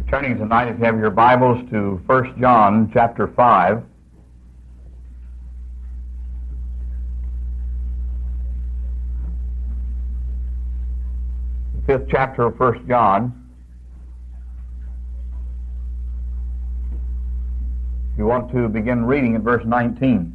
Turning tonight, if you have your Bibles, to 1 John chapter 5. The 5th chapter of 1 John. If you want to begin reading at verse 19.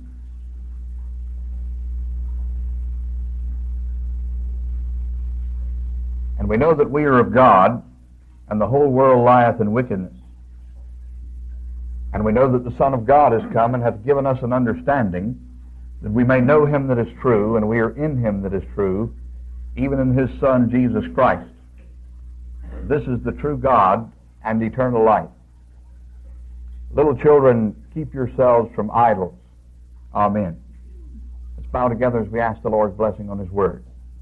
And we know that we are of God, and the whole world lieth in wickedness. And we know that the Son of God is come, and hath given us an understanding, that we may know him that is true, and we are in him that is true, even in his Son Jesus Christ. This is the true God and eternal life. Little children, keep yourselves from idols. Amen. Let's bow together as we ask the Lord's blessing on his word.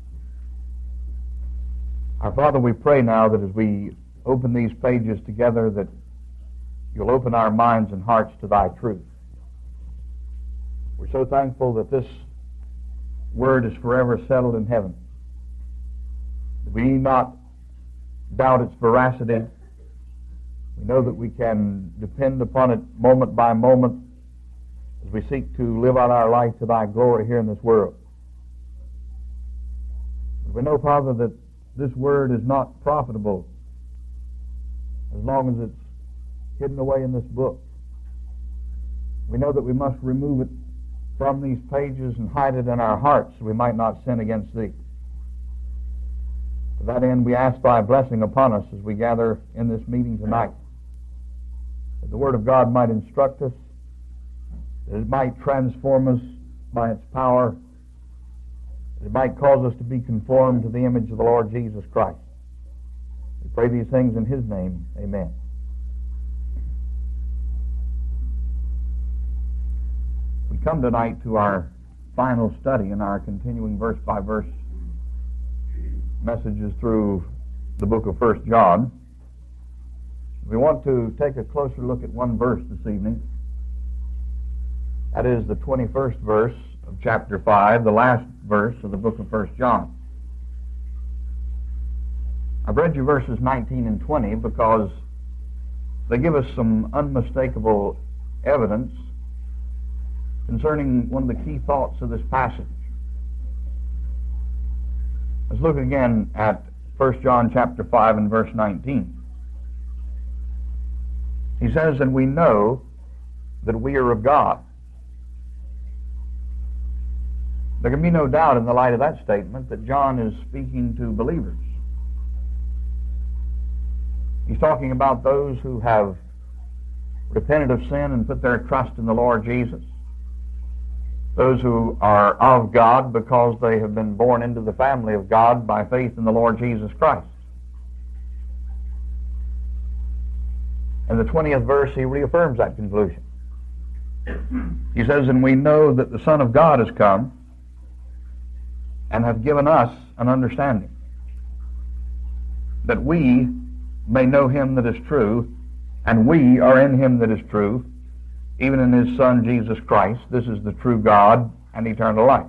Our Father, we pray now that as we open these pages together, that you'll open our minds and hearts to thy truth. We're so thankful that this word is forever settled in heaven. We need not doubt its veracity. We know that we can depend upon it moment by moment as we seek to live out our life to thy glory here in this world. We know, Father, that this word is not profitable as long as it's hidden away in this book. We know that we must remove it from these pages and hide it in our hearts so we might not sin against thee. To that end, we ask thy blessing upon us as we gather in this meeting tonight, that the Word of God might instruct us, that it might transform us by its power, that it might cause us to be conformed to the image of the Lord Jesus Christ. We pray these things in his name. Amen. We come tonight to our final study in our continuing verse-by-verse messages through the book of 1 John. We want to take a closer look at one verse this evening. That is the 21st verse of chapter 5, the last verse of the book of 1 John. I've read you verses 19 and 20 because they give us some unmistakable evidence concerning one of the key thoughts of this passage. Let's look again at 1 John chapter 5 and verse 19. He says, "And we know that we are of God." There can be no doubt in the light of that statement that John is speaking to believers. He's talking about those who have repented of sin and put their trust in the Lord Jesus. Those who are of God because they have been born into the family of God by faith in the Lord Jesus Christ. In the 20th verse, he reaffirms that conclusion. He says, "And we know that the Son of God has come and hath given us an understanding, that we may know him that is true, and we are in him that is true, even in his Son Jesus Christ. This is the true God and eternal life."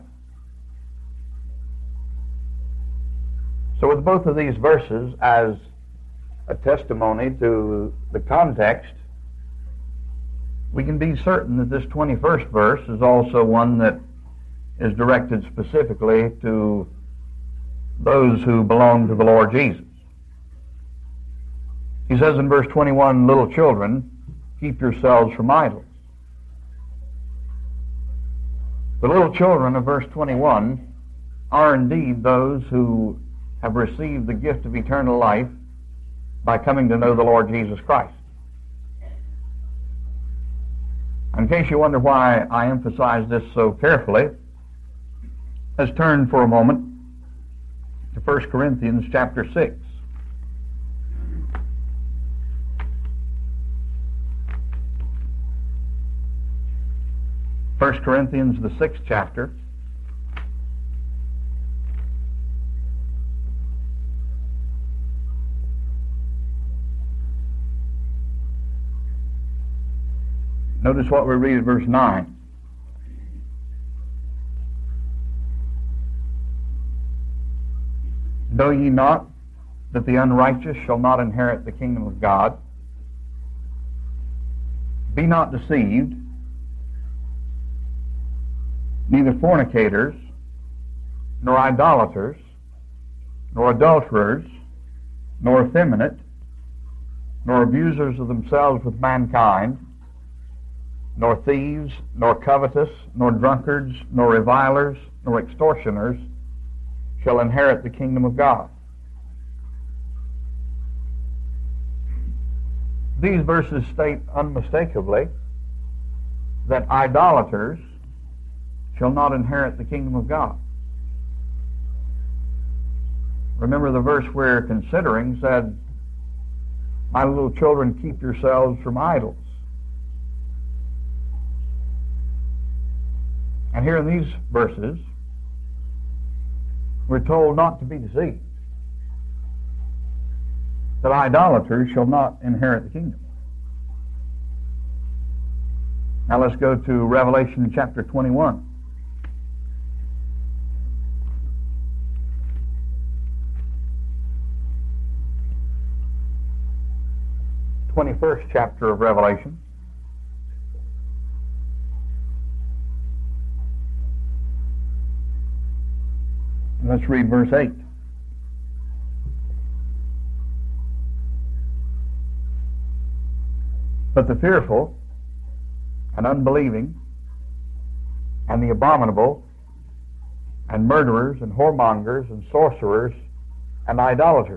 So with both of these verses as a testimony to the context, we can be certain that this 21st verse is also one that is directed specifically to those who belong to the Lord Jesus. He says in verse 21, "Little children, keep yourselves from idols." The little children of verse 21 are indeed those who have received the gift of eternal life by coming to know the Lord Jesus Christ. In case you wonder why I emphasize this so carefully, let's turn for a moment to 1 Corinthians chapter 6. 1 Corinthians, the 6th chapter. Notice what we read at verse 9. "Know ye not that the unrighteous shall not inherit the kingdom of God? Be not deceived, neither fornicators, nor idolaters, nor adulterers, nor effeminate, nor abusers of themselves with mankind, nor thieves, nor covetous, nor drunkards, nor revilers, nor extortioners shall inherit the kingdom of God. These verses state unmistakably that idolaters shall not inherit the kingdom of God. Remember, the verse we're considering said, "My little children, keep yourselves from idols." And here in these verses, we're told not to be deceived, that idolaters shall not inherit the kingdom. Now let's go to Revelation chapter 21. The 21st chapter of Revelation. And let's read verse 8. But the fearful and unbelieving and the abominable and murderers and whoremongers and sorcerers and idolaters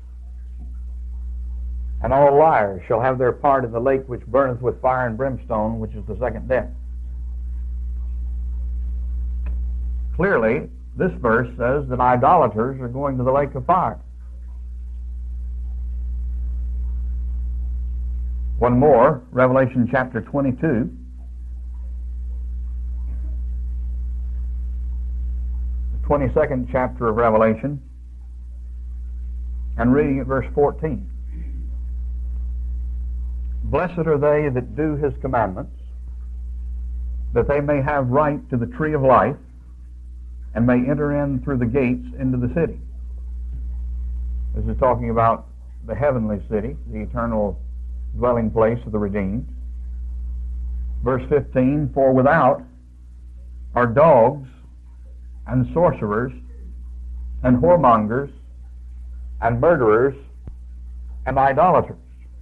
and all liars shall have their part in the lake which burneth with fire and brimstone, which is the second death. Clearly, this verse says that idolaters are going to the lake of fire. One more, Revelation chapter 22. The 22nd chapter of Revelation, and reading at verse 14. Blessed are they that do his commandments, that they may have right to the tree of life, and may enter in through the gates into the city. This is talking about the heavenly city, the eternal dwelling place of the redeemed. Verse 15, for without are dogs and sorcerers and whoremongers and murderers and idolaters,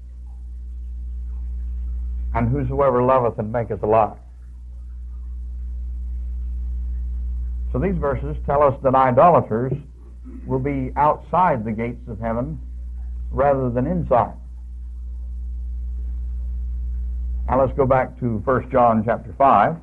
and whosoever loveth and maketh a lie. So these verses tell us that idolaters will be outside the gates of heaven rather than inside. Now let's go back to 1 John chapter 5.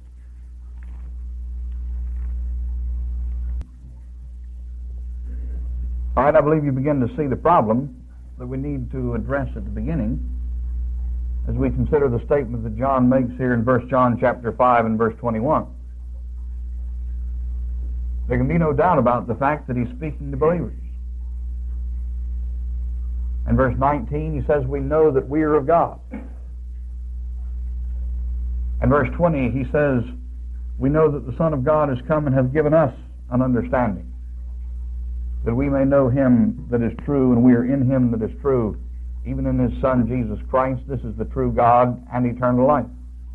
All right, I believe you begin to see the problem that we need to address at the beginning as we consider the statement that John makes here in 1 John chapter 5 and verse 21. There can be no doubt about the fact that he's speaking to believers. In verse 19, he says, we know that we are of God. In verse 20, he says, we know that the Son of God has come and has given us an understanding, that we may know him that is true, and we are in him that is true, even in his Son Jesus Christ. This is the true God and eternal life.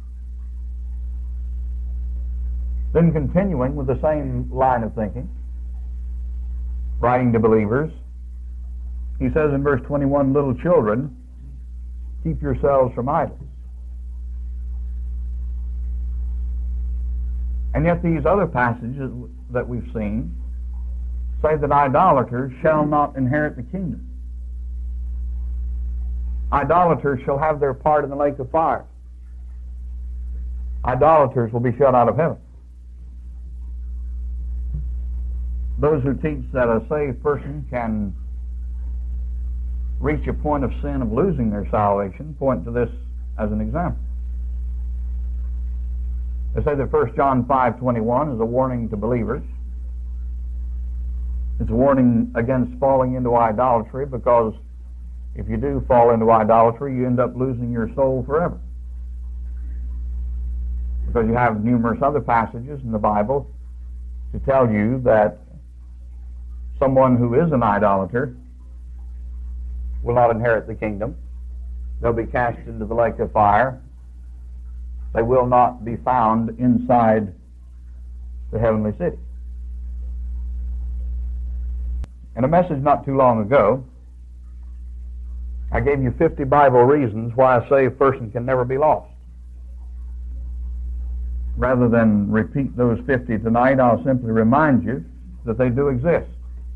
Then continuing with the same line of thinking, writing to believers, he says in verse 21, little children, keep yourselves from idols. And yet these other passages that we've seen say that idolaters shall not inherit the kingdom. Idolaters shall have their part in the lake of fire. Idolaters will be shut out of heaven. Those who teach that a saved person can reach a point of sin of losing their salvation point to this as an example. They say that 1 John 5:21 is a warning to believers. It's a warning against falling into idolatry, because if you do fall into idolatry, you end up losing your soul forever. Because you have numerous other passages in the Bible to tell you that someone who is an idolater will not inherit the kingdom. They'll be cast into the lake of fire They will not be found inside the heavenly city. In a message not too long ago, I gave you 50 Bible reasons why a saved person can never be lost. Rather than repeat those 50 tonight, I'll simply remind you that they do exist.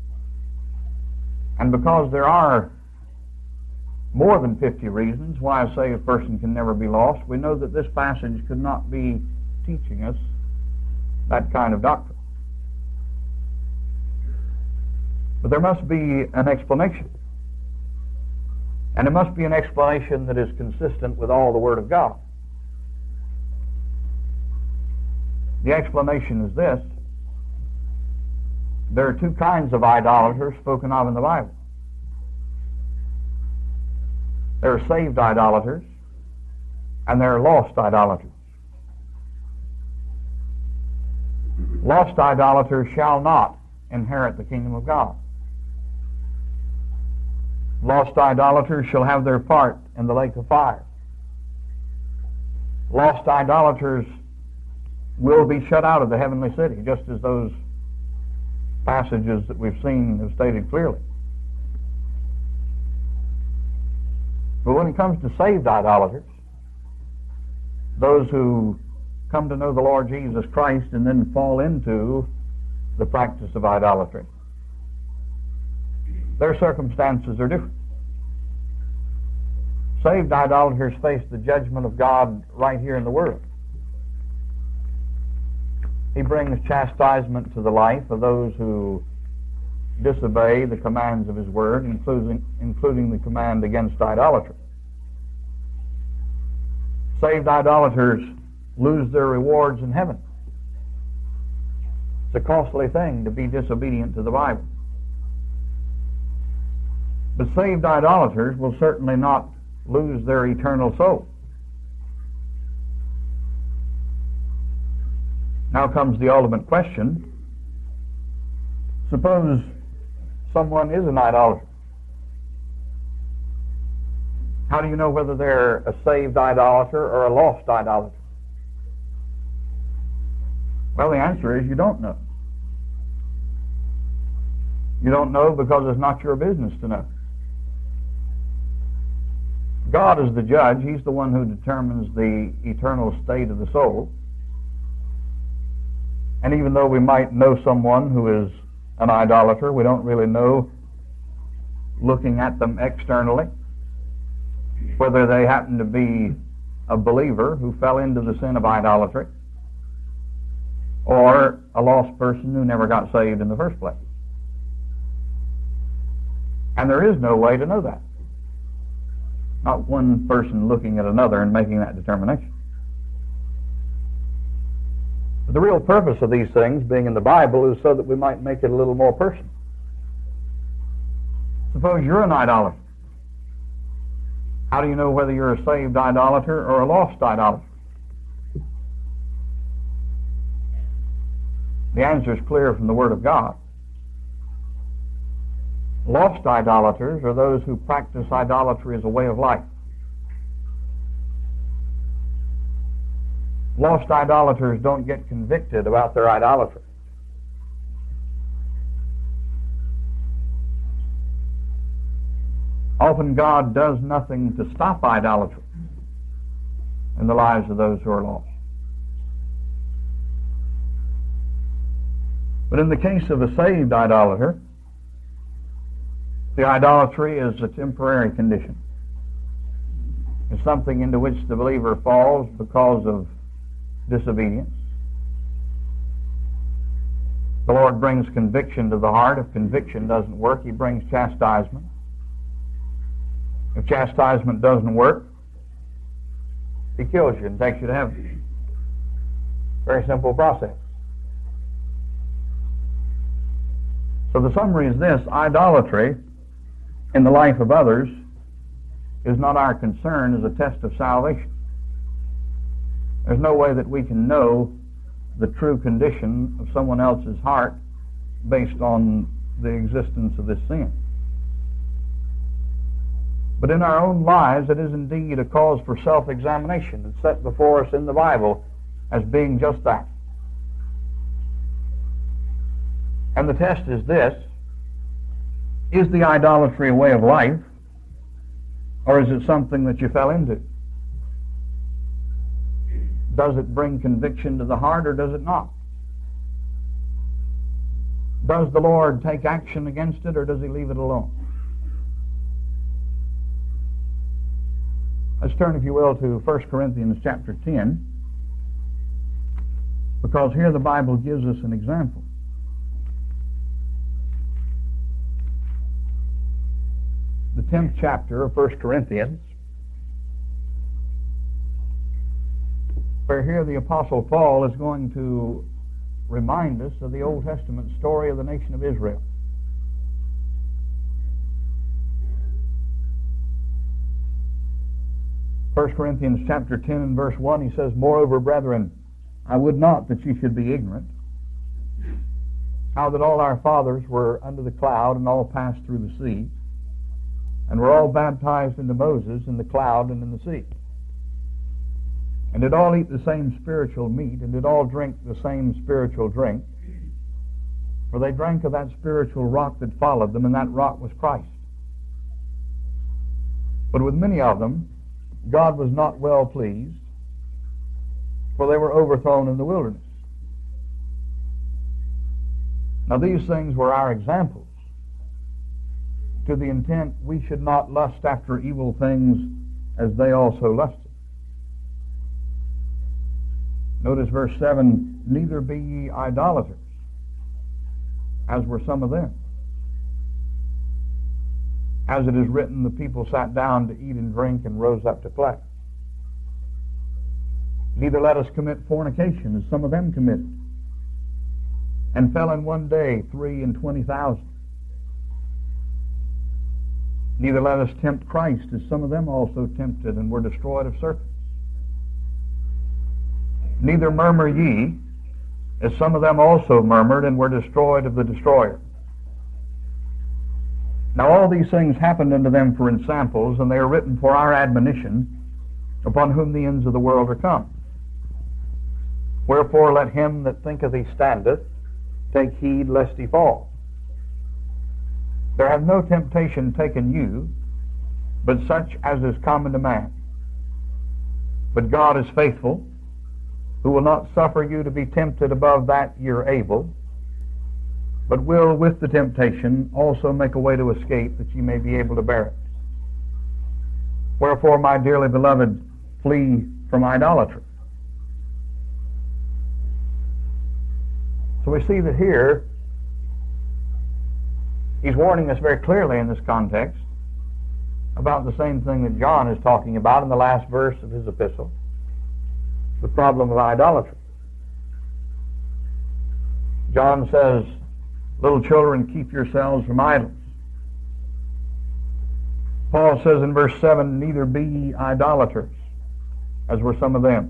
And because there are more than 50 reasons why a saved person can never be lost, we know that this passage could not be teaching us that kind of doctrine. But there must be an explanation. And it must be an explanation that is consistent with all the Word of God. The explanation is this: there are two kinds of idolaters spoken of in the Bible. There are saved idolaters, and there are lost idolaters. Lost idolaters shall not inherit the kingdom of God. Lost idolaters shall have their part in the lake of fire. Lost idolaters will be shut out of the heavenly city, just as those passages that we've seen have stated clearly. But when it comes to saved idolaters, those who come to know the Lord Jesus Christ and then fall into the practice of idolatry, their circumstances are different. Saved idolaters face the judgment of God right here in the world. He brings chastisement to the life of those who disobey the commands of His Word, including the command against idolatry. Saved idolaters lose their rewards in heaven. It's a costly thing to be disobedient to the Bible. But saved idolaters will certainly not lose their eternal soul. Now comes the ultimate question. Suppose someone is an idolater. How do you know whether they're a saved idolater or a lost idolater? Well, the answer is you don't know. You don't know because it's not your business to know. God is the judge. He's the one who determines the eternal state of the soul. And even though we might know someone who is an idolater, we don't really know, looking at them externally, whether they happen to be a believer who fell into the sin of idolatry or a lost person who never got saved in the first place. And there is no way to know that. Not one person looking at another and making that determination. But the real purpose of these things being in the Bible is so that we might make it a little more personal. Suppose you're an idolater. How do you know whether you're a saved idolater or a lost idolater? The answer is clear from the Word of God. Lost idolaters are those who practice idolatry as a way of life. Lost idolaters don't get convicted about their idolatry. Often God does nothing to stop idolatry in the lives of those who are lost. But in the case of a saved idolater, the idolatry is a temporary condition. It's something into which the believer falls because of disobedience. The Lord brings conviction to the heart. If conviction doesn't work, He brings chastisement. If chastisement doesn't work, He kills you and takes you to heaven. Very simple process. So the summary is this: idolatry in the life of others is not our concern as a test of salvation. There's no way that we can know the true condition of someone else's heart based on the existence of this sin. But in our own lives, it is indeed a cause for self-examination. It's set before us in the Bible as being just that. And the test is this: is the idolatry a way of life, or is it something that you fell into? Does it bring conviction to the heart, or does it not? Does the Lord take action against it, or does He leave it alone? Let's turn, if you will, to 1 Corinthians chapter 10, because here the Bible gives us an example. The 10th chapter of 1 Corinthians, where here the Apostle Paul is going to remind us of the Old Testament story of the nation of Israel. First Corinthians chapter 10 and verse 1, he says, "Moreover, brethren, I would not that ye should be ignorant, how that all our fathers were under the cloud, and all passed through the sea, and were all baptized into Moses in the cloud and in the sea, and did all eat the same spiritual meat, and did all drink the same spiritual drink. For they drank of that spiritual rock that followed them, and that rock was Christ. But with many of them God was not well pleased, for they were overthrown in the wilderness." Now these things were our examples, to the intent we should not lust after evil things as they also lusted. Notice verse 7, "Neither be ye idolaters, as were some of them. As it is written, the people sat down to eat and drink and rose up to play. Neither let us commit fornication, as some of them committed, and fell in one day 23,000. Neither let us tempt Christ, as some of them also tempted and were destroyed of serpents. Neither murmur ye, as some of them also murmured and were destroyed of the destroyer. Now all these things happened unto them for ensamples, and they are written for our admonition, upon whom the ends of the world are come. Wherefore let him that thinketh he standeth take heed lest he fall. There hath no temptation taken you, but such as is common to man. But God is faithful, who will not suffer you to be tempted above that ye are able, but will with the temptation also make a way to escape, that ye may be able to bear it. Wherefore, my dearly beloved, flee from idolatry." So we see that here he's warning us very clearly in this context about the same thing that John is talking about in the last verse of his epistle, the problem of idolatry. John says, "Little children, keep yourselves from idols." Paul says in verse 7, "Neither be ye idolaters, as were some of them."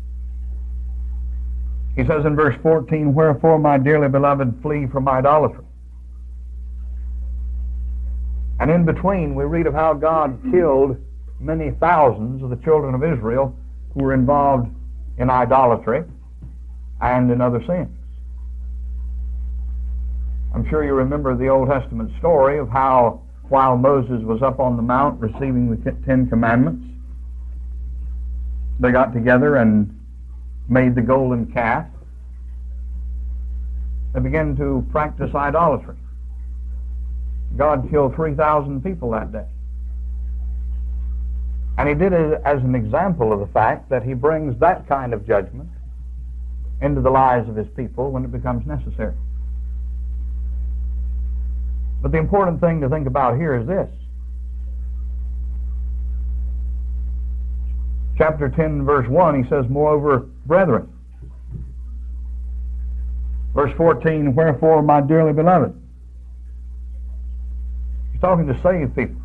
He says in verse 14, "Wherefore, my dearly beloved, flee from idolatry." And in between, we read of how God killed many thousands of the children of Israel who were involved in idolatry and in other sins. I'm sure you remember the Old Testament story of how, while Moses was up on the mount receiving the 10 Commandments, they got together and made the golden calf. They began to practice idolatry. God killed 3,000 people that day. And he did it as an example of the fact that he brings that kind of judgment into the lives of his people when it becomes necessary. But the important thing to think about here is this. Chapter 10, verse 1, he says, "Moreover, brethren." Verse 14, "Wherefore, my dearly beloved." He's talking to saved people.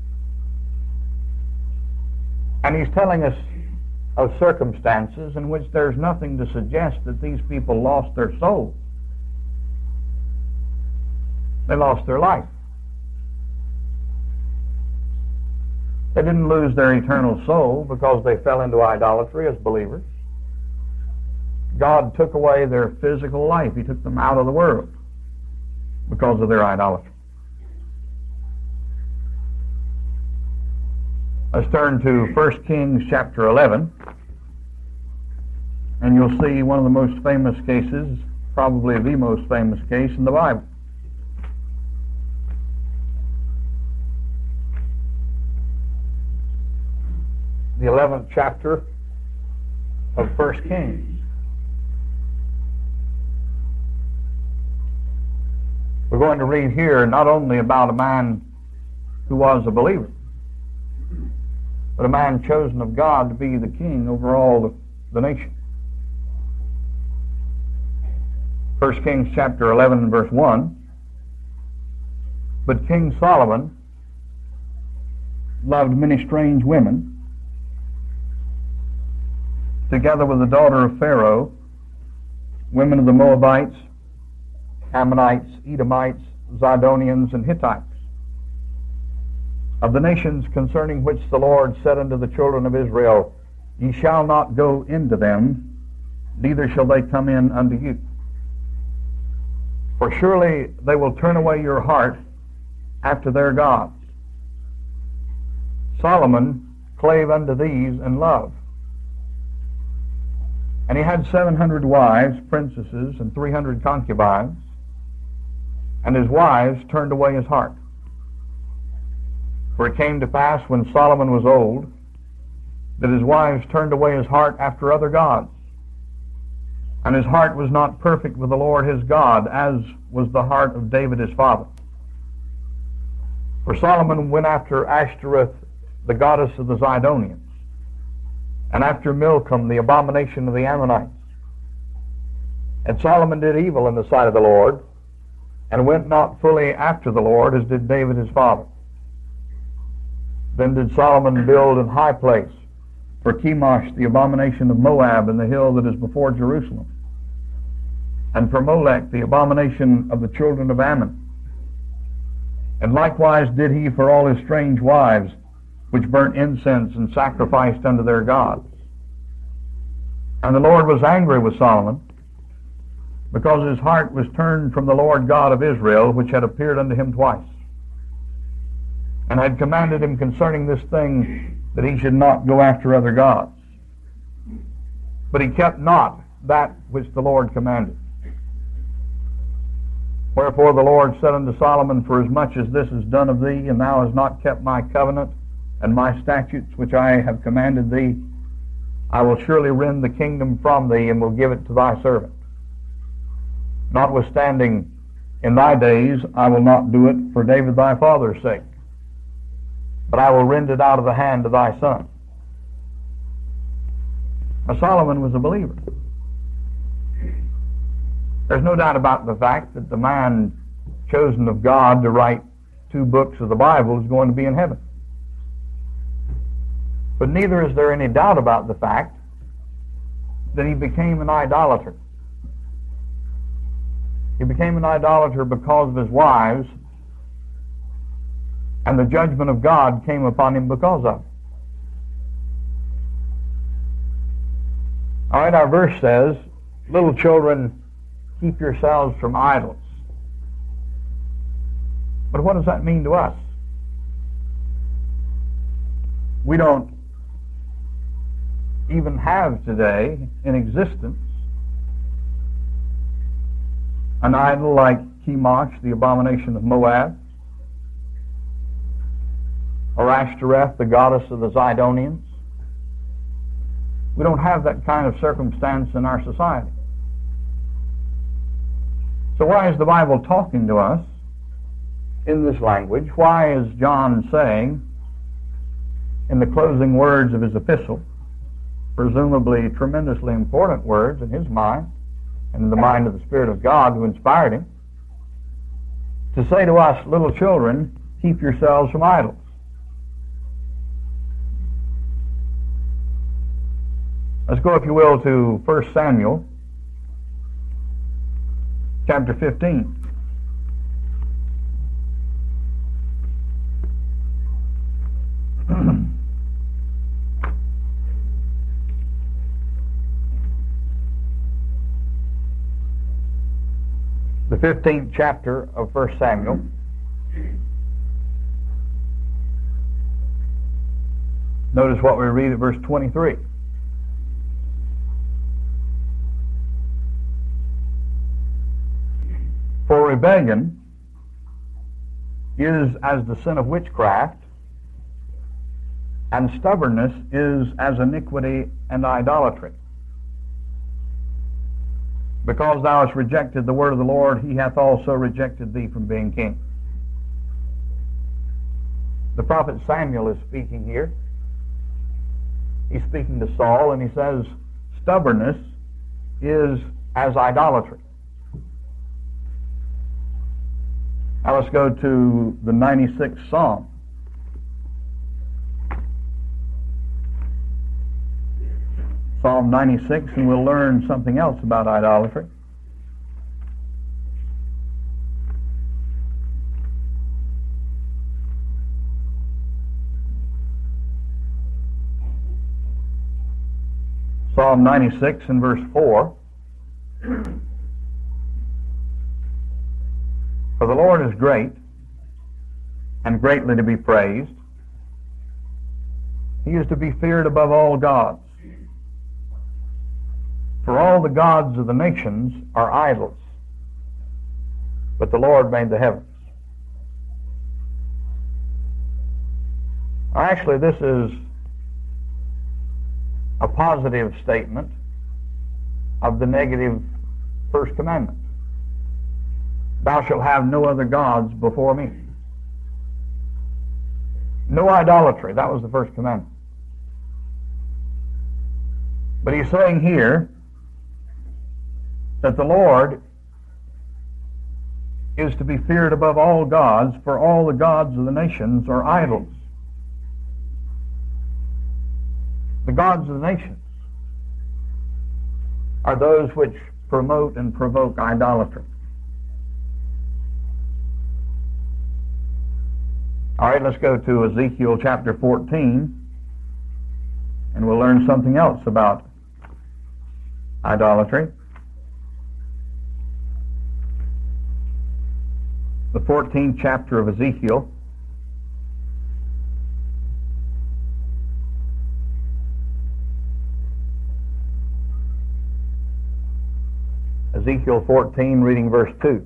And he's telling us of circumstances in which there's nothing to suggest that these people lost their soul. They lost their life. They didn't lose their eternal soul because they fell into idolatry as believers. God took away their physical life. He took them out of the world because of their idolatry. Let's turn to 1 Kings chapter 11, and you'll see one of the most famous cases, probably the most famous case in the Bible. The 11th chapter of 1 Kings. We're going to read here not only about a man who was a believer, but a man chosen of God to be the king over all the nation. 1 Kings chapter 11 verse 1. But King Solomon loved many strange women, together with the daughter of Pharaoh, women of the Moabites, Ammonites, Edomites, Zidonians, and Hittites, of the nations concerning which the Lord said unto the children of Israel, Ye shall not go into them, neither shall they come in unto you. For surely they will turn away your heart after their gods. Solomon clave unto these in love. And he had 700 wives, princesses, and 300 concubines, and his wives turned away his heart. For it came to pass when Solomon was old, that his wives turned away his heart after other gods, and his heart was not perfect with the Lord his God, as was the heart of David his father. For Solomon went after Ashtoreth, the goddess of the Zidonians, and after Milcom, the abomination of the Ammonites. And Solomon did evil in the sight of the Lord, and went not fully after the Lord, as did David his father. Then did Solomon build an high place for Chemosh, the abomination of Moab, in the hill that is before Jerusalem, and for Molech, the abomination of the children of Ammon. And likewise did he for all his strange wives, which burnt incense and sacrificed unto their gods. And the Lord was angry with Solomon, because his heart was turned from the Lord God of Israel, which had appeared unto him twice, and had commanded him concerning this thing, that he should not go after other gods. But he kept not that which the Lord commanded. Wherefore the Lord said unto Solomon, Forasmuch as this is done of thee, and thou hast not kept my covenant and my statutes which I have commanded thee, I will surely rend the kingdom from thee, and will give it to thy servant. Notwithstanding, in thy days I will not do it for David thy father's sake, but I will rend it out of the hand of thy son. Now Solomon was a believer. There's no doubt about the fact that the man chosen of God to write 2 books of the Bible is going to be in heaven. But neither is there any doubt about the fact that he became an idolater. He became an idolater because of his wives, and the judgment of God came upon him because of it. All right, our verse says, Little children, keep yourselves from idols. But what does that mean to us? We don't even have today in existence an idol like Chemosh, the abomination of Moab, or Ashtoreth, the goddess of the Zidonians. We don't have that kind of circumstance in our society. So why is the Bible talking to us in this language? Why is John saying, in the closing words of his epistle, presumably tremendously important words in his mind and in the mind of the Spirit of God who inspired him, to say to us, little children, keep yourselves from idols? Let's go, if you will, to 1 Samuel chapter 15. 15th chapter of 1 Samuel. Notice what we read at verse 23. For rebellion is as the sin of witchcraft, and stubbornness is as iniquity and idolatry. Because thou hast rejected the word of the Lord, he hath also rejected thee from being king. The prophet Samuel is speaking here. He's speaking to Saul, and he says, stubbornness is as idolatry. Now let's go to the 96th Psalm. Psalm 96, and we'll learn something else about idolatry. Psalm 96 and verse 4. For the Lord is great and greatly to be praised. He is to be feared above all gods. For all the gods of the nations are idols, but the Lord made the heavens. Actually, this is a positive statement of the negative first commandment. Thou shalt have no other gods before me. No idolatry. That was the first commandment. But he's saying here that the Lord is to be feared above all gods, for all the gods of the nations are idols. The gods of the nations are those which promote and provoke idolatry. All right, let's go to Ezekiel chapter 14, and we'll learn something else about idolatry. The 14th chapter of Ezekiel. Ezekiel 14, reading verse 2.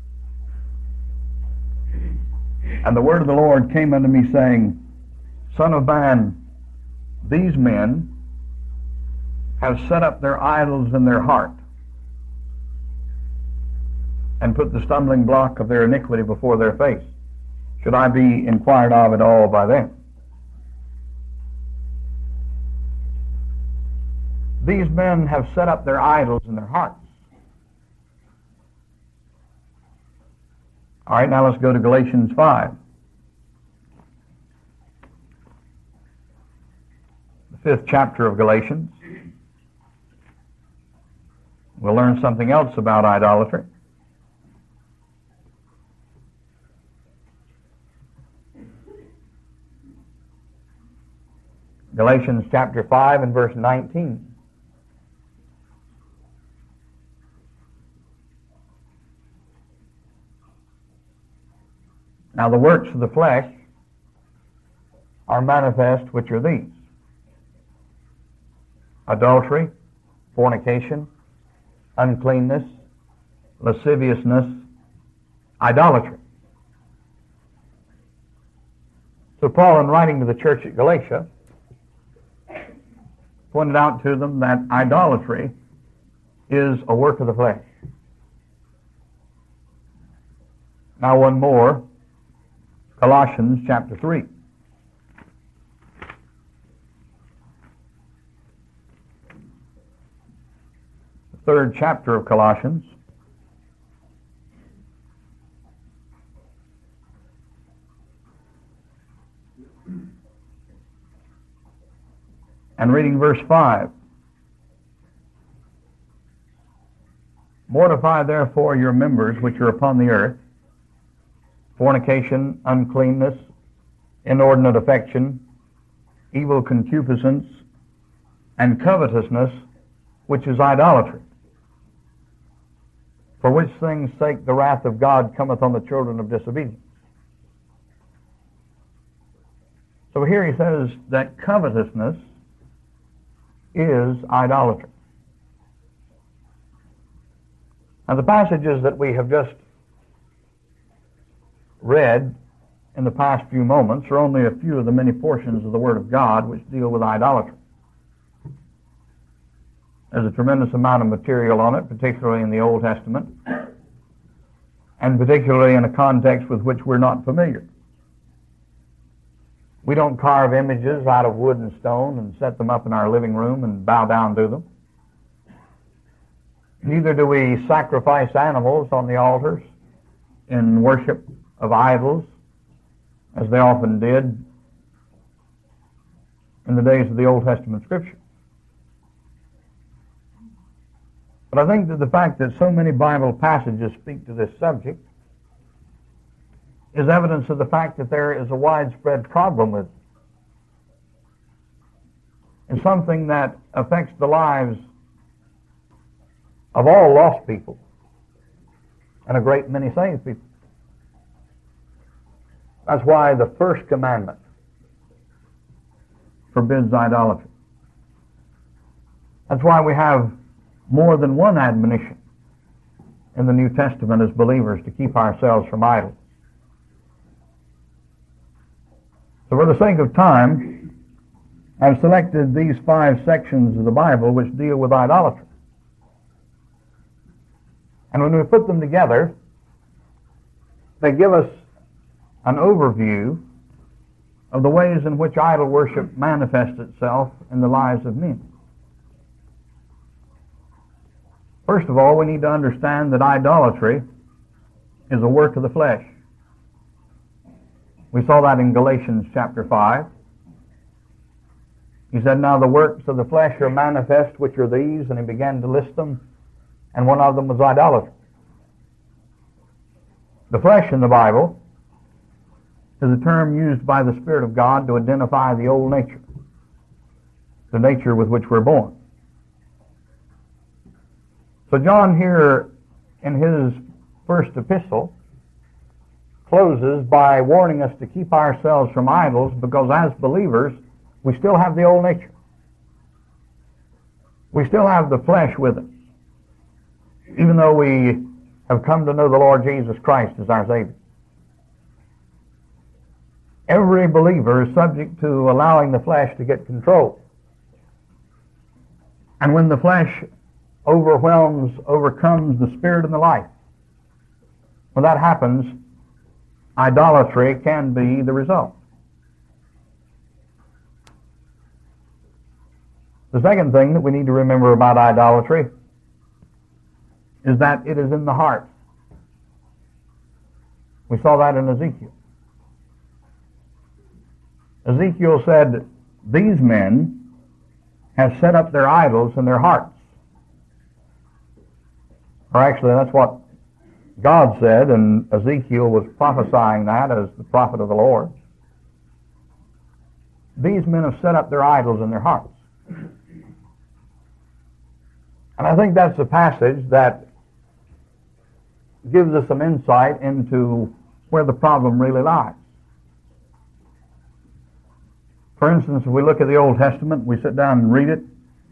And the word of the Lord came unto me, saying, Son of man, these men have set up their idols in their heart, and put the stumbling block of their iniquity before their face. Should I be inquired of at all by them? These men have set up their idols in their hearts. All right, now let's go to Galatians 5. The 5th chapter of Galatians. We'll learn something else about idolatry. Galatians chapter 5 and verse 19. Now the works of the flesh are manifest, which are these: adultery, fornication, uncleanness, lasciviousness, idolatry. So Paul, in writing to the church at Galatia, pointed out to them that idolatry is a work of the flesh. Now one more, Colossians chapter 3. The 3rd chapter of Colossians. And reading verse 5. Mortify therefore your members which are upon the earth: fornication, uncleanness, inordinate affection, evil concupiscence, and covetousness, which is idolatry. for which things' sake the wrath of God cometh on the children of disobedience. So here he says that covetousness is idolatry. Now the passages that we have just read in the past few moments are only a few of the many portions of the Word of God which deal with idolatry. There's a tremendous amount of material on it, particularly in the Old Testament, and particularly in a context with which we're not familiar. We don't carve images out of wood and stone and set them up in our living room and bow down to them. Neither do we sacrifice animals on the altars in worship of idols, as they often did in the days of the Old Testament Scripture. But I think that the fact that so many Bible passages speak to this subject is evidence of the fact that there is a widespread problem with it. It's something that affects the lives of all lost people and a great many saved people. That's why the first commandment forbids idolatry. That's why we have more than one admonition in the New Testament as believers to keep ourselves from idols. So for the sake of time, I've selected these 5 sections of the Bible which deal with idolatry. And when we put them together, they give us an overview of the ways in which idol worship manifests itself in the lives of men. First of all, we need to understand that idolatry is a work of the flesh. We saw that in Galatians chapter 5. He said, "Now the works of the flesh are manifest, which are these," and he began to list them, and one of them was idolatry. The flesh in the Bible is a term used by the Spirit of God to identify the old nature, the nature with which we're born. So John here in his first epistle closes by warning us to keep ourselves from idols, because as believers we still have the old nature. We still have the flesh with us, even though we have come to know the Lord Jesus Christ as our Savior. Every believer is subject to allowing the flesh to get control. And when the flesh overcomes the Spirit and the life, when that happens, idolatry can be the result. The second thing that we need to remember about idolatry is that it is in the heart. We saw that in Ezekiel. Ezekiel said, "These men have set up their idols in their hearts." Or actually, that's what God said, and Ezekiel was prophesying that as the prophet of the Lord. These men have set up their idols in their hearts. And I think that's a passage that gives us some insight into where the problem really lies. For instance, if we look at the Old Testament, we sit down and read it,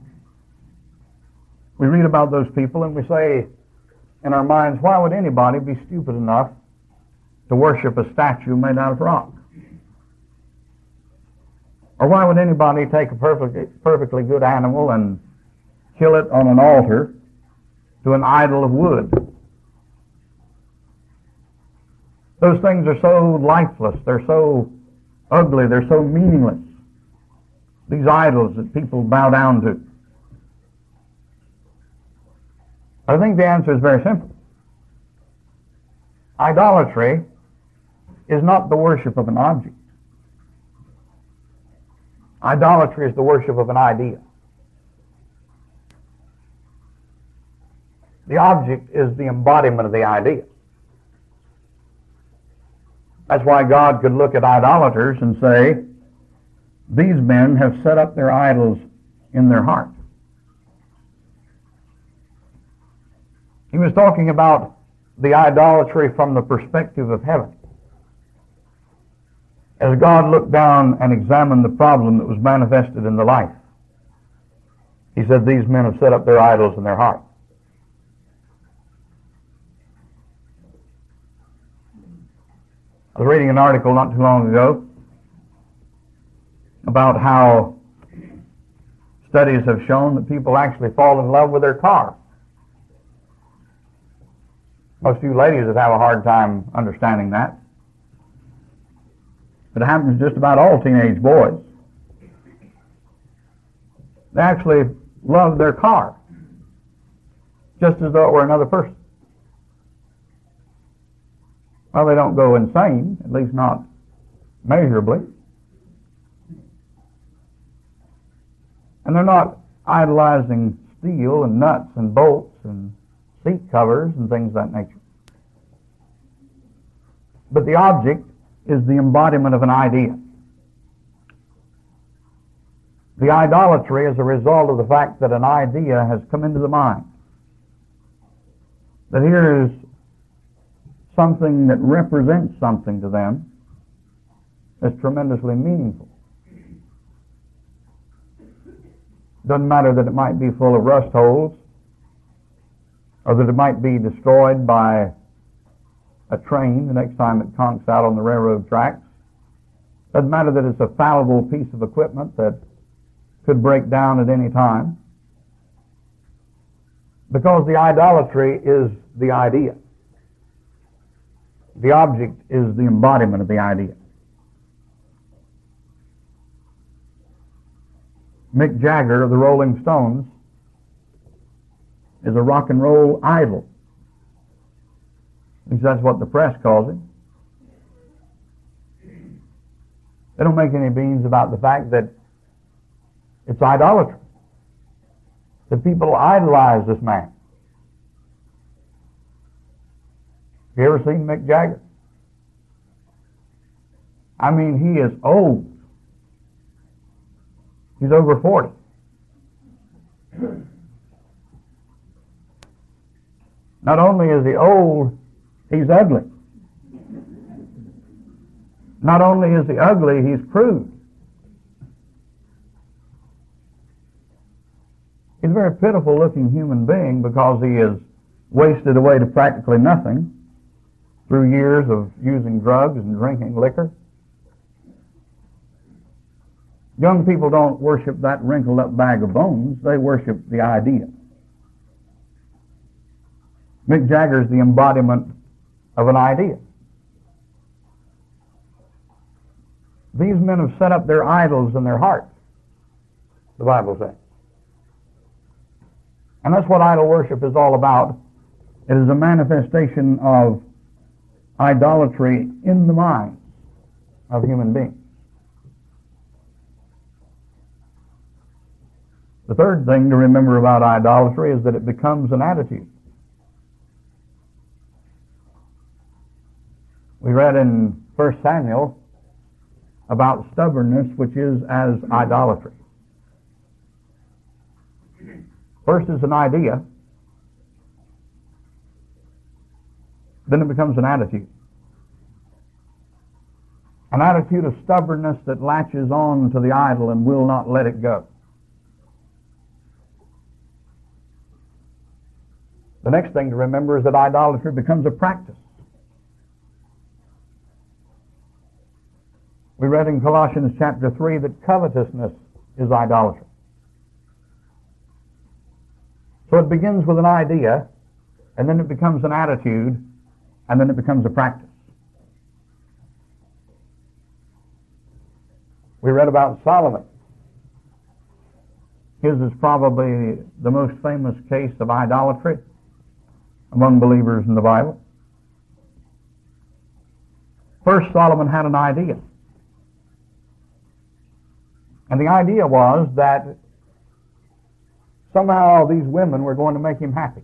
we read about those people and we say in our minds, why would anybody be stupid enough to worship a statue made out of rock? Or why would anybody take a perfectly good animal and kill it on an altar to an idol of wood? Those things are so lifeless, they're so ugly, they're so meaningless. These idols that people bow down to. I think the answer is very simple. Idolatry is not the worship of an object. Idolatry is the worship of an idea. The object is the embodiment of the idea. That's why God could look at idolaters and say, these men have set up their idols in their heart. He was talking about the idolatry from the perspective of heaven. As God looked down and examined the problem that was manifested in the life, he said, these men have set up their idols in their heart. I was reading an article not too long ago about how studies have shown that people actually fall in love with their car. Most of you ladies would have a hard time understanding that. But it happens to just about all teenage boys. They actually love their car, just as though it were another person. Well, they don't go insane, at least not measurably. And they're not idolizing steel and nuts and bolts and seat covers and things of that nature. But the object is the embodiment of an idea. The idolatry is a result of the fact that an idea has come into the mind. That here is something that represents something to them that's tremendously meaningful. Doesn't matter that it might be full of rust holes or that it might be destroyed by a train the next time it conks out on the railroad tracks. Doesn't matter that it's a fallible piece of equipment that could break down at any time, because the idolatry is the idea. The object is the embodiment of the idea. Mick Jagger of the Rolling Stones is a rock and roll idol. At least that's what the press calls him. They don't make any beans about the fact that it's idolatry. That people idolize this man. Have you ever seen Mick Jagger? I mean, he is old. He's over 40. Not only is he old, he's ugly. Not only is he ugly, he's crude. He's a very pitiful looking human being because he is wasted away to practically nothing through years of using drugs and drinking liquor. Young people don't worship that wrinkled up bag of bones. They worship the idea. Mick Jagger is the embodiment of an idea. These men have set up their idols in their hearts, the Bible says. And that's what idol worship is all about. It is a manifestation of idolatry in the minds of human beings. The third thing to remember about idolatry is that it becomes an attitude. We read in 1 Samuel about stubbornness, which is as idolatry. First is an idea, then it becomes an attitude. An attitude of stubbornness that latches on to the idol and will not let it go. The next thing to remember is that idolatry becomes a practice. We read in Colossians chapter 3 that covetousness is idolatry. So it begins with an idea, and then it becomes an attitude, and then it becomes a practice. We read about Solomon. His is probably the most famous case of idolatry among believers in the Bible. First, Solomon had an idea. And the idea was that somehow these women were going to make him happy.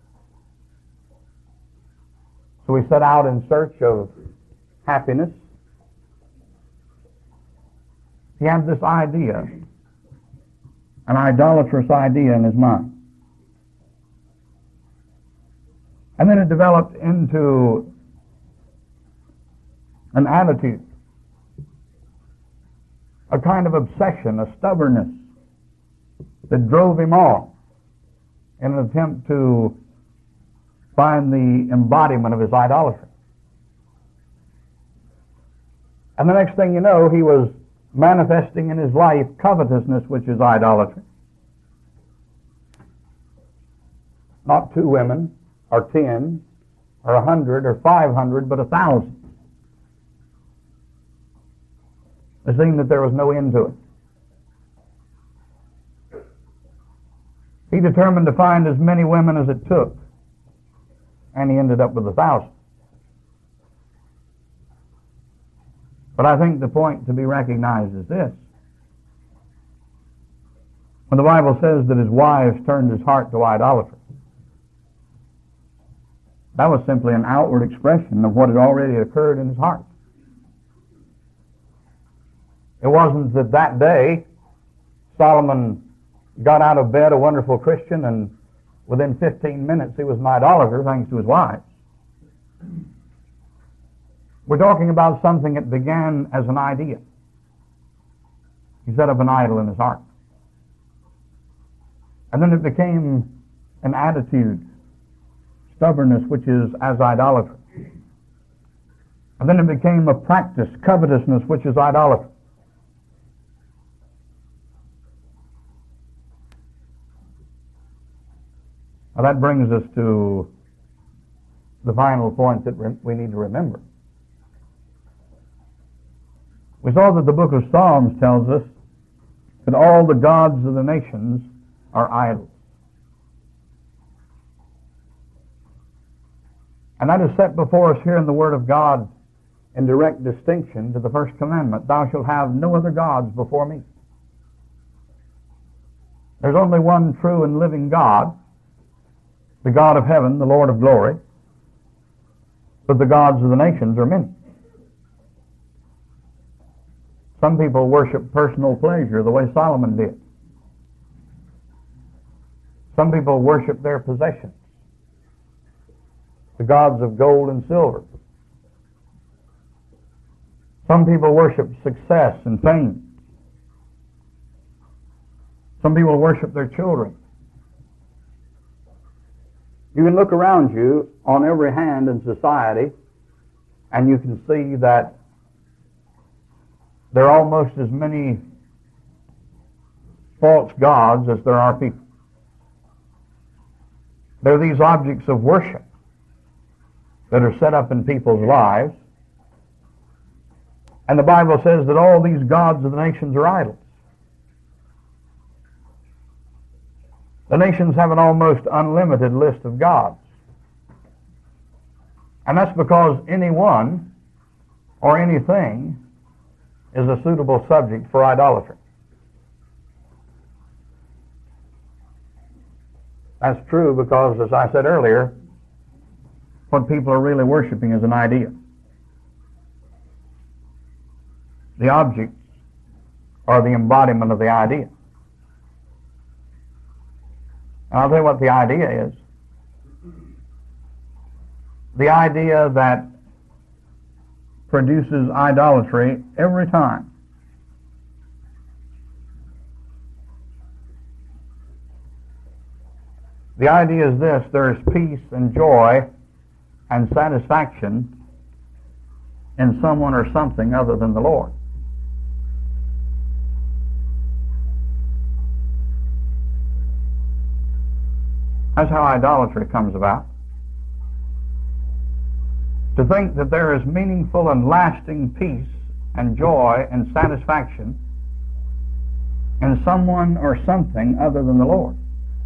So he set out in search of happiness. He had this idea, an idolatrous idea in his mind. And then it developed into an attitude, a kind of obsession, a stubbornness that drove him on in an attempt to find the embodiment of his idolatry. And the next thing you know, he was manifesting in his life covetousness, which is idolatry. Not 2 women, or 10, or 100, or 500, but 1,000. It seemed that there was no end to it. He determined to find as many women as it took, and he ended up with 1,000. But I think the point to be recognized is this. When the Bible says that his wives turned his heart to idolatry, that was simply an outward expression of what had already occurred in his heart. It wasn't that that day Solomon got out of bed a wonderful Christian and within 15 minutes he was an idolater thanks to his wives. We're talking about something that began as an idea. He set up an idol in his heart. And then it became an attitude, stubbornness, which is as idolatry. And then it became a practice, covetousness, which is idolatry. Now that brings us to the final point that we need to remember. We saw that the book of Psalms tells us that all the gods of the nations are idols. And that is set before us here in the Word of God in direct distinction to the first commandment, thou shalt have no other gods before me. There's only one true and living God, the God of heaven, the Lord of glory, but the gods of the nations are many. Some people worship personal pleasure the way Solomon did. Some people worship their possessions, the gods of gold and silver. Some people worship success and fame. Some people worship their children. You can look around you on every hand in society and you can see that there are almost as many false gods as there are people. There are these objects of worship that are set up in people's lives. And the Bible says that all these gods of the nations are idols. The nations have an almost unlimited list of gods. And that's because anyone or anything is a suitable subject for idolatry. That's true because, as I said earlier, what people are really worshiping is an idea. The objects are the embodiment of the idea. And I'll tell you what the idea is. The idea that produces idolatry every time. The idea is this: there is peace and joy and satisfaction in someone or something other than the Lord. That's how idolatry comes about. To think that there is meaningful and lasting peace and joy and satisfaction in someone or something other than the Lord.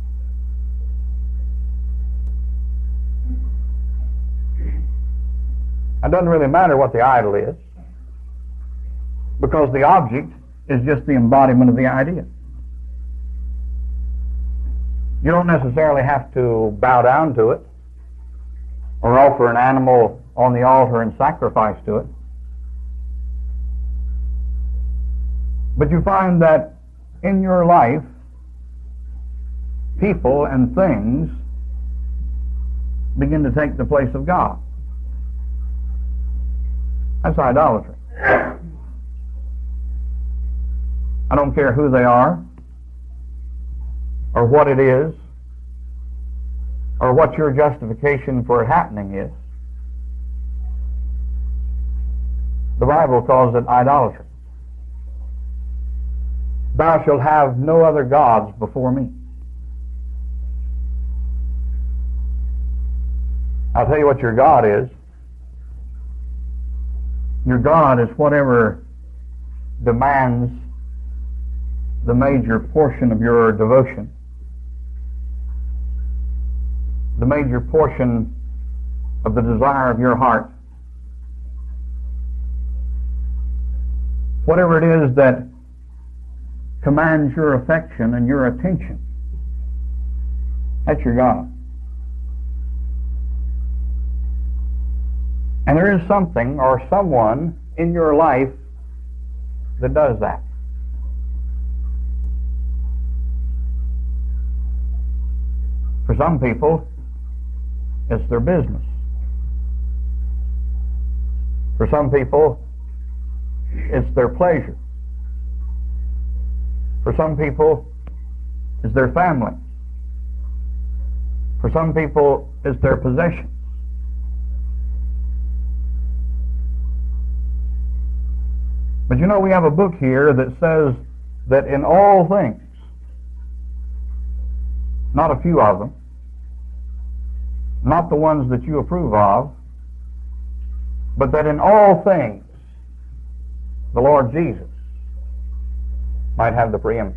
It doesn't really matter what the idol is, because the object is just the embodiment of the idea. You don't necessarily have to bow down to it or offer an animal on the altar and sacrifice to it. But you find that in your life, people and things begin to take the place of God. That's idolatry. I don't care who they are, or what it is, or what your justification for it happening is. The Bible calls it idolatry. Thou shalt have no other gods before me. I'll tell you what your God is. Your God is whatever demands the major portion of your devotion, the major portion of the desire of your heart. Whatever it is that commands your affection and your attention, that's your God. And there is something or someone in your life that does that. For some people, it's their business. For some people, it's their pleasure. For some people, it's their family. For some people, it's their possessions. But you know, we have a book here that says that in all things, not a few of them, not the ones that you approve of, but that in all things, the Lord Jesus might have the preeminence.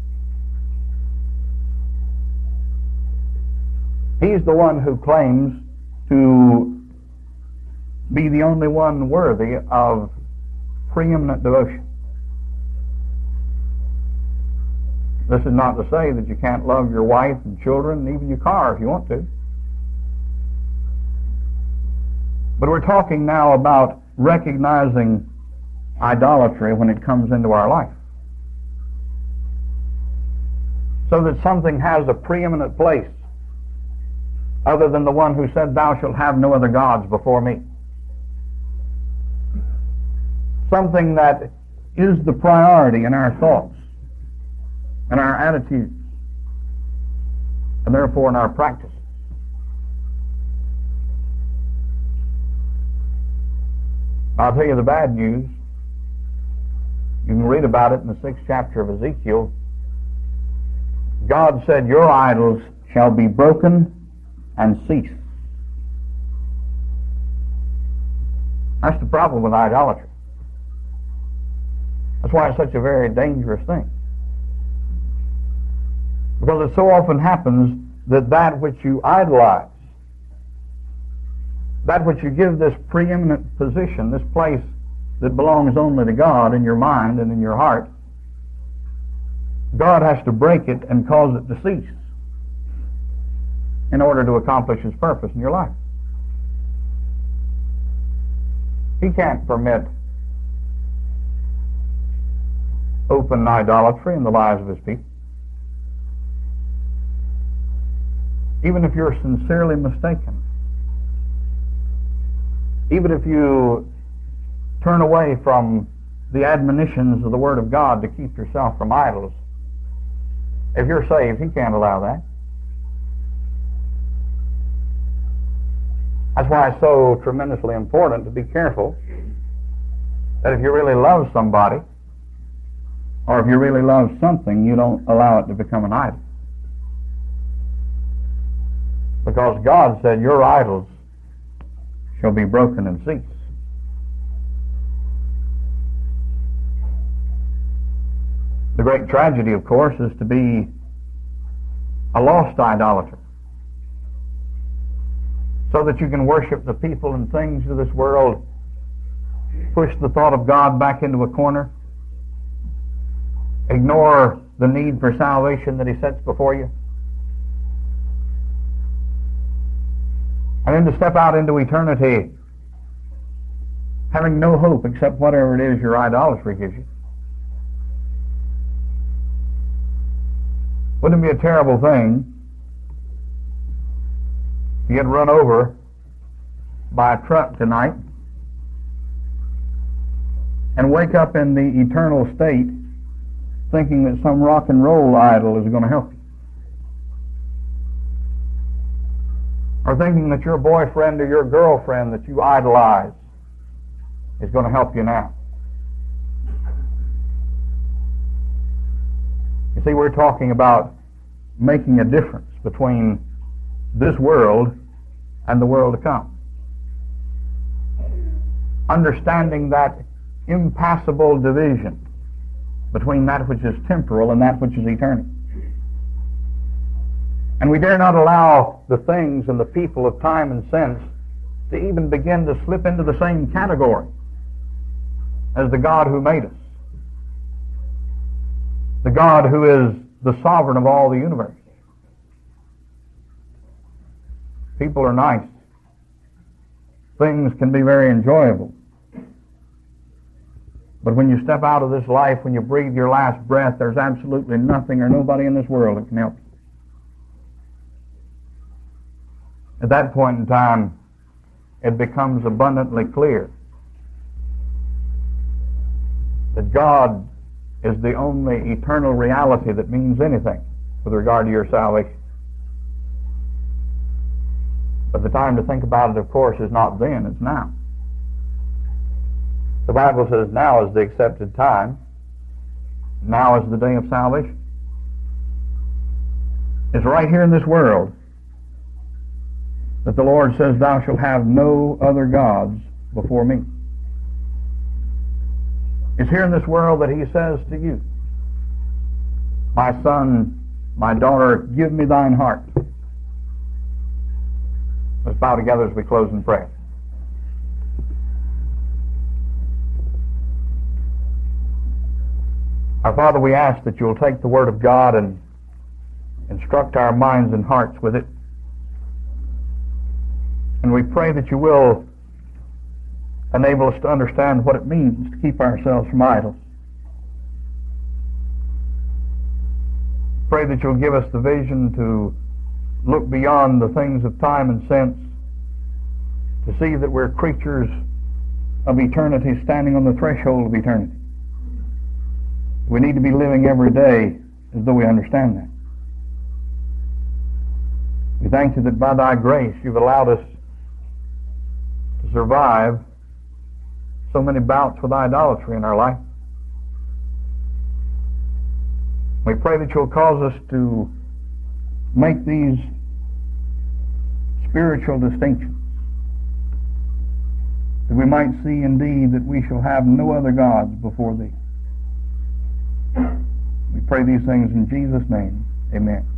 He's the one who claims to be the only one worthy of preeminent devotion. This is not to say that you can't love your wife and children and even your car if you want to. But we're talking now about recognizing idolatry when it comes into our life. So that something has a preeminent place other than the one who said, "Thou shalt have no other gods before me." Something that is the priority in our thoughts and our attitudes, and therefore in our practice. I'll tell you the bad news. You can read about it in the 6th chapter of Ezekiel. God said, "Your idols shall be broken and cease." That's the problem with idolatry. That's why it's such a very dangerous thing. Because it so often happens that that which you idolize, that which you give this preeminent position, this place that belongs only to God in your mind and in your heart, God has to break it and cause it to cease in order to accomplish His purpose in your life. He can't permit open idolatry in the lives of His people. Even if you're sincerely mistaken, even if you turn away from the admonitions of the Word of God to keep yourself from idols, if you're saved, He can't allow that. That's why it's so tremendously important to be careful that if you really love somebody, or if you really love something, you don't allow it to become an idol. Because God said, "Your idols shall be broken and cease." The great tragedy, of course, is to be a lost idolater, so that you can worship the people and things of this world, push the thought of God back into a corner, ignore the need for salvation that He sets before you, and then to step out into eternity having no hope except whatever it is your idolatry gives you. Wouldn't it be a terrible thing if get run over by a truck tonight and wake up in the eternal state thinking that some rock and roll idol is going to help you, or thinking that your boyfriend or your girlfriend that you idolize is going to help you now. You see, we're talking about making a difference between this world and the world to come. Understanding that impassable division between that which is temporal and that which is eternal. And we dare not allow the things and the people of time and sense to even begin to slip into the same category as the God who made us, the God who is the sovereign of all the universe. People are nice. Things can be very enjoyable. But when you step out of this life, when you breathe your last breath, there's absolutely nothing or nobody in this world that can help you. At that point in time, it becomes abundantly clear that God is the only eternal reality that means anything with regard to your salvation. But the time to think about it, of course, is not then, it's now. The Bible says now is the accepted time. Now is the day of salvation. It's right here in this world that the Lord says, "Thou shalt have no other gods before me." It's here in this world that He says to you, "My son, my daughter, give me thine heart." Let's bow together as we close in prayer. Our Father, we ask that you'll take the Word of God and instruct our minds and hearts with it. And we pray that you will enable us to understand what it means to keep ourselves from idols. Pray that you'll give us the vision to look beyond the things of time and sense, to see that we're creatures of eternity standing on the threshold of eternity. We need to be living every day as though we understand that. We thank you that by thy grace you've allowed us to survive so many bouts with idolatry in our life. We pray that you'll cause us to make these spiritual distinctions, that we might see indeed that we shall have no other gods before thee. We pray these things in Jesus' name. Amen.